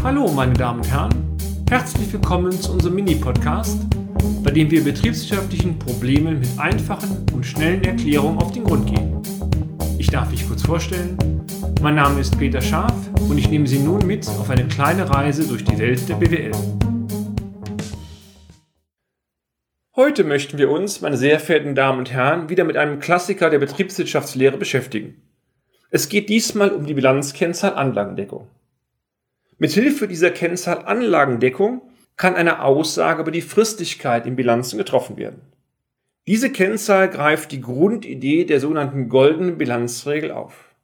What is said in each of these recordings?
Hallo meine Damen und Herren, herzlich willkommen zu unserem Mini-Podcast, bei dem wir betriebswirtschaftlichen Problemen mit einfachen und schnellen Erklärungen auf den Grund gehen. Ich darf mich kurz vorstellen, mein Name ist Peter Scharf und ich nehme Sie nun mit auf eine kleine Reise durch die Welt der BWL. Heute möchten wir uns, meine sehr verehrten Damen und Herren, wieder mit einem Klassiker der Betriebswirtschaftslehre beschäftigen. Es geht diesmal um die Bilanzkennzahl Anlagendeckung. Mithilfe dieser Kennzahl Anlagendeckung kann eine Aussage über die Fristigkeit in Bilanzen getroffen werden. Diese Kennzahl greift die Grundidee der sogenannten goldenen Bilanzregel auf.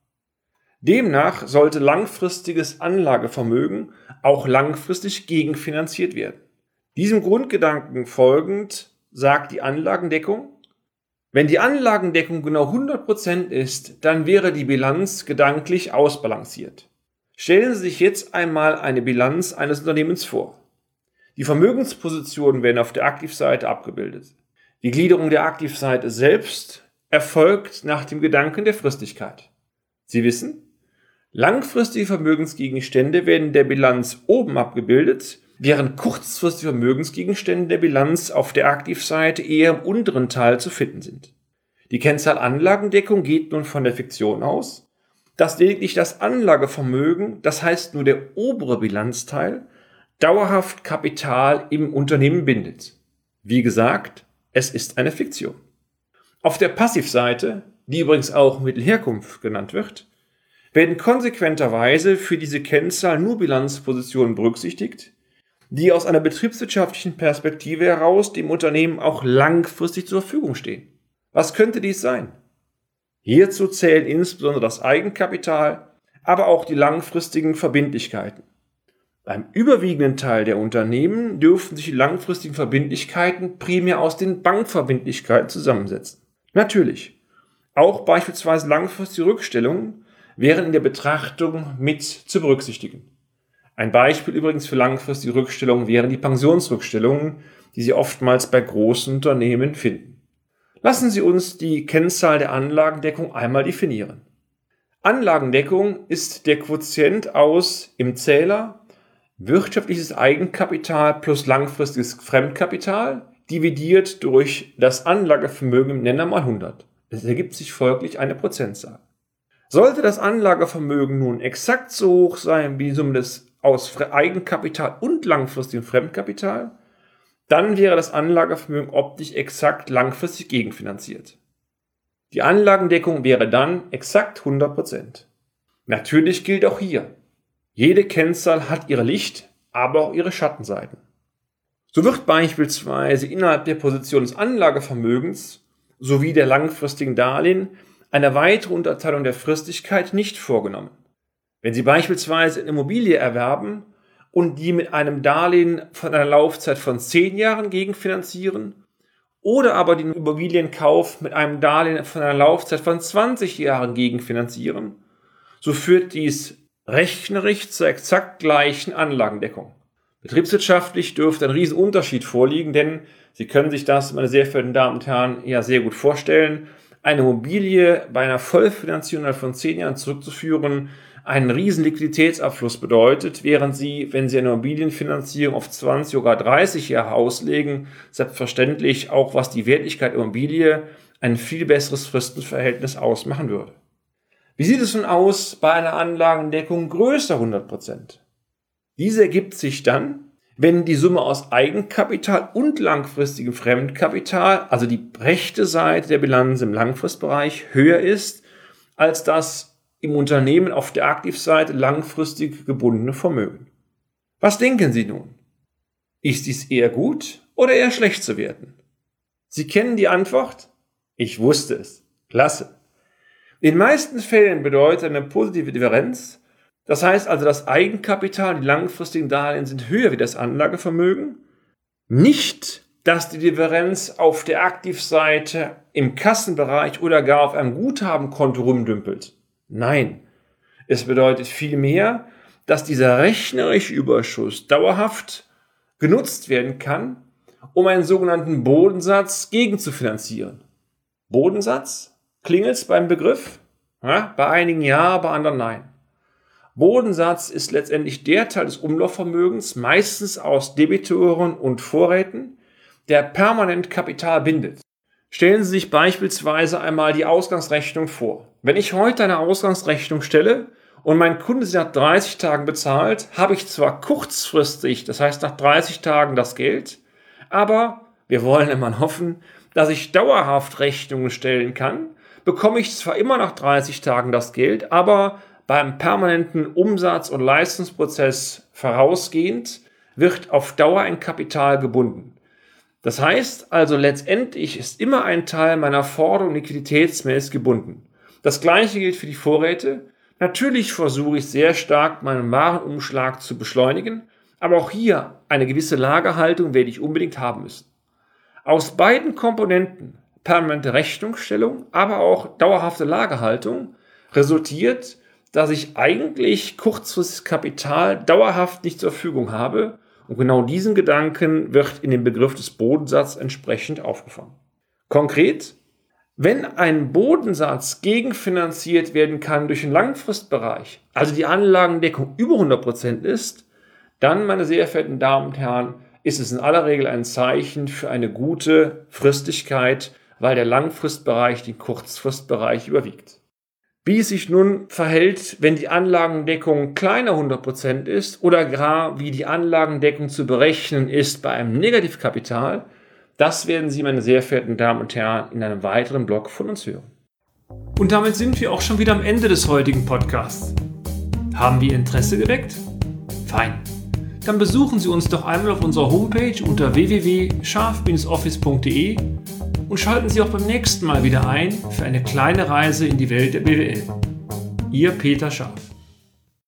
Demnach sollte langfristiges Anlagevermögen auch langfristig gegenfinanziert werden. Diesem Grundgedanken folgend sagt die Anlagendeckung: Wenn die Anlagendeckung genau 100% ist, dann wäre die Bilanz gedanklich ausbalanciert. Stellen Sie sich jetzt einmal eine Bilanz eines Unternehmens vor. Die Vermögenspositionen werden auf der Aktivseite abgebildet. Die Gliederung der Aktivseite selbst erfolgt nach dem Gedanken der Fristigkeit. Sie wissen, langfristige Vermögensgegenstände werden in der Bilanz oben abgebildet, während kurzfristige Vermögensgegenstände der Bilanz auf der Aktivseite eher im unteren Teil zu finden sind. Die Kennzahl Anlagendeckung geht nun von der Fiktion aus, dass lediglich das Anlagevermögen, das heißt nur der obere Bilanzteil, dauerhaft Kapital im Unternehmen bindet. Wie gesagt, es ist eine Fiktion. Auf der Passivseite, die übrigens auch Mittelherkunft genannt wird, werden konsequenterweise für diese Kennzahl nur Bilanzpositionen berücksichtigt, die aus einer betriebswirtschaftlichen Perspektive heraus dem Unternehmen auch langfristig zur Verfügung stehen. Was könnte dies sein? Hierzu zählen insbesondere das Eigenkapital, aber auch die langfristigen Verbindlichkeiten. Beim überwiegenden Teil der Unternehmen dürften sich die langfristigen Verbindlichkeiten primär aus den Bankverbindlichkeiten zusammensetzen. Natürlich, auch beispielsweise langfristige Rückstellungen wären in der Betrachtung mit zu berücksichtigen. Ein Beispiel übrigens für langfristige Rückstellungen wären die Pensionsrückstellungen, die Sie oftmals bei großen Unternehmen finden. Lassen Sie uns die Kennzahl der Anlagendeckung einmal definieren. Anlagendeckung ist der Quotient aus im Zähler wirtschaftliches Eigenkapital plus langfristiges Fremdkapital dividiert durch das Anlagevermögen im Nenner mal 100. Es ergibt sich folglich eine Prozentzahl. Sollte das Anlagevermögen nun exakt so hoch sein wie die Summe aus Eigenkapital und langfristigem Fremdkapital, dann wäre das Anlagevermögen optisch exakt langfristig gegenfinanziert. Die Anlagendeckung wäre dann exakt 100%. Natürlich gilt auch hier, jede Kennzahl hat ihre Licht-, aber auch ihre Schattenseiten. So wird beispielsweise innerhalb der Position des Anlagevermögens sowie der langfristigen Darlehen eine weitere Unterteilung der Fristigkeit nicht vorgenommen. Wenn Sie beispielsweise eine Immobilie erwerben und die mit einem Darlehen von einer Laufzeit von 10 Jahren gegenfinanzieren oder aber den Immobilienkauf mit einem Darlehen von einer Laufzeit von 20 Jahren gegenfinanzieren, so führt dies rechnerisch zur exakt gleichen Anlagendeckung. Betriebswirtschaftlich dürfte ein Riesenunterschied vorliegen, denn Sie können sich das, meine sehr verehrten Damen und Herren, ja sehr gut vorstellen. Eine Immobilie bei einer Vollfinanzierung von 10 Jahren zurückzuführen, einen riesen Liquiditätsabfluss bedeutet, während Sie, wenn Sie eine Immobilienfinanzierung auf 20 oder 30 Jahre auslegen, selbstverständlich auch was die Wertigkeit der Immobilie ein viel besseres Fristenverhältnis ausmachen würde. Wie sieht es nun aus bei einer Anlagendeckung größer 100%? Diese ergibt sich dann, wenn die Summe aus Eigenkapital und langfristigem Fremdkapital, also die rechte Seite der Bilanz im Langfristbereich, höher ist als das im Unternehmen auf der Aktivseite langfristig gebundene Vermögen. Was denken Sie nun? Ist dies eher gut oder eher schlecht zu werten? Sie kennen die Antwort? Ich wusste es. Klasse. In den meisten Fällen bedeutet eine positive Differenz, das heißt also, das Eigenkapital, die langfristigen Darlehen sind höher wie das Anlagevermögen, nicht, dass die Differenz auf der Aktivseite im Kassenbereich oder gar auf einem Guthabenkonto rumdümpelt. Nein, es bedeutet vielmehr, dass dieser rechnerische Überschuss dauerhaft genutzt werden kann, um einen sogenannten Bodensatz gegenzufinanzieren. Bodensatz? Klingelt's beim Begriff? Ja, bei einigen ja, bei anderen nein. Bodensatz ist letztendlich der Teil des Umlaufvermögens, meistens aus Debitoren und Vorräten, der permanent Kapital bindet. Stellen Sie sich beispielsweise einmal die Ausgangsrechnung vor. Wenn ich heute eine Ausgangsrechnung stelle und mein Kunde sie nach 30 Tagen bezahlt, habe ich zwar kurzfristig, das heißt nach 30 Tagen das Geld, aber wir wollen immer hoffen, dass ich dauerhaft Rechnungen stellen kann, bekomme ich zwar immer nach 30 Tagen das Geld, aber beim permanenten Umsatz- und Leistungsprozess vorausgehend wird auf Dauer ein Kapital gebunden. Das heißt also, letztendlich ist immer ein Teil meiner Forderung liquiditätsmäßig gebunden. Das Gleiche gilt für die Vorräte. Natürlich versuche ich sehr stark, meinen Warenumschlag zu beschleunigen, aber auch hier eine gewisse Lagerhaltung werde ich unbedingt haben müssen. Aus beiden Komponenten, permanente Rechnungsstellung, aber auch dauerhafte Lagerhaltung, resultiert, dass ich eigentlich kurzfristiges Kapital dauerhaft nicht zur Verfügung habe. Und genau diesen Gedanken wird in dem Begriff des Bodensatzes entsprechend aufgefangen. Konkret, wenn ein Bodensatz gegenfinanziert werden kann durch den Langfristbereich, also die Anlagendeckung über 100% ist, dann, meine sehr verehrten Damen und Herren, ist es in aller Regel ein Zeichen für eine gute Fristigkeit, weil der Langfristbereich den Kurzfristbereich überwiegt. Wie es sich nun verhält, wenn die Anlagendeckung kleiner 100% ist oder gar wie die Anlagendeckung zu berechnen ist bei einem Negativkapital, das werden Sie, meine sehr verehrten Damen und Herren, in einem weiteren Blog von uns hören. Und damit sind wir auch schon wieder am Ende des heutigen Podcasts. Haben wir Interesse geweckt? Fein. Dann besuchen Sie uns doch einmal auf unserer Homepage unter www.scharf-office.de und schalten Sie auch beim nächsten Mal wieder ein für eine kleine Reise in die Welt der BWL. Ihr Peter Scharf.